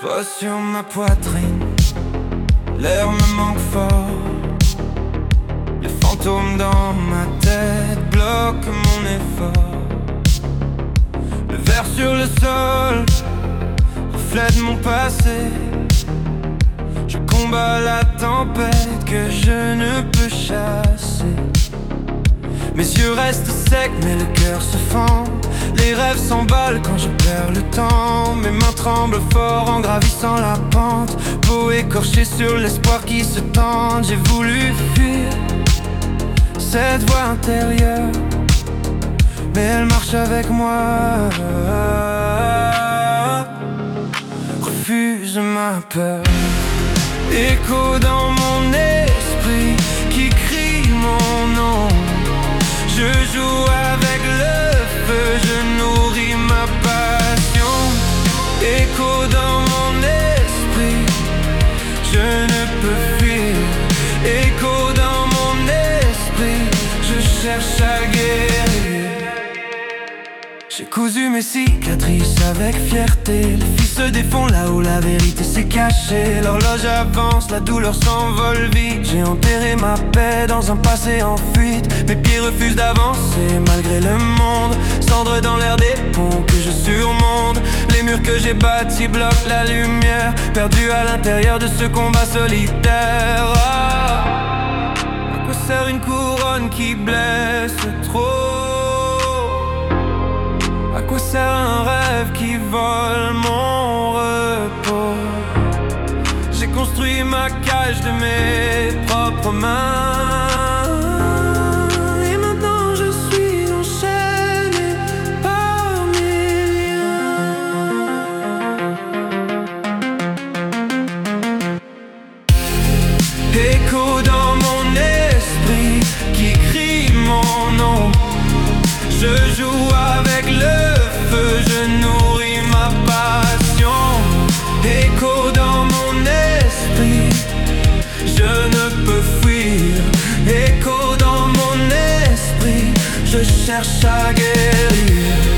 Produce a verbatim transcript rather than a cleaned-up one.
Toi sur ma poitrine, l'air me manque fort. Les fantômes dans ma tête bloquent mon effort. Le verre sur le sol reflète mon passé. Je combats la tempête que je ne peux chasser. Mes yeux restent secs mais le cœur se fend. Les rêves s'emballent quand je perds le temps. Mes mains tremblent fort en gravissant la pente. Peau écorchée sur l'espoir qui se tente. J'ai voulu fuir cette voix intérieure, mais elle marche avec moi. Refuse ma peur. Écho dans mon esprit qui crie mon nom. Je joue avec le feu, je nourris ma passion. Écho dans mon esprit, je ne peux fuir. Écho dans mon esprit, je cherche à guérir. J'ai cousu mes cicatrices avec fierté. Les fils se défont là où la vérité s'est cachée. L'horloge avance, la douleur s'envole vite. J'ai enterré ma paix dans un passé en fuite. Mes pieds refusent d'avancer malgré le monde. Cendres dans l'air des ponts que je surmonte. Les murs que j'ai bâtis bloquent la lumière. Perdu à l'intérieur de ce combat solitaire. Ah, à quoi sert une couronne qui blesse trop? À quoi sert un rêve qui vole mon repos? J'ai construit ma cage de mes propres mains. Et maintenant je suis enchaîné par mes liens. Écho dans mon esprit qui crie mon nom. Je joue avec le feu, je nourris ma passion. Écho dans mon esprit, je ne peux fuir. Écho dans mon esprit, je cherche à guérir.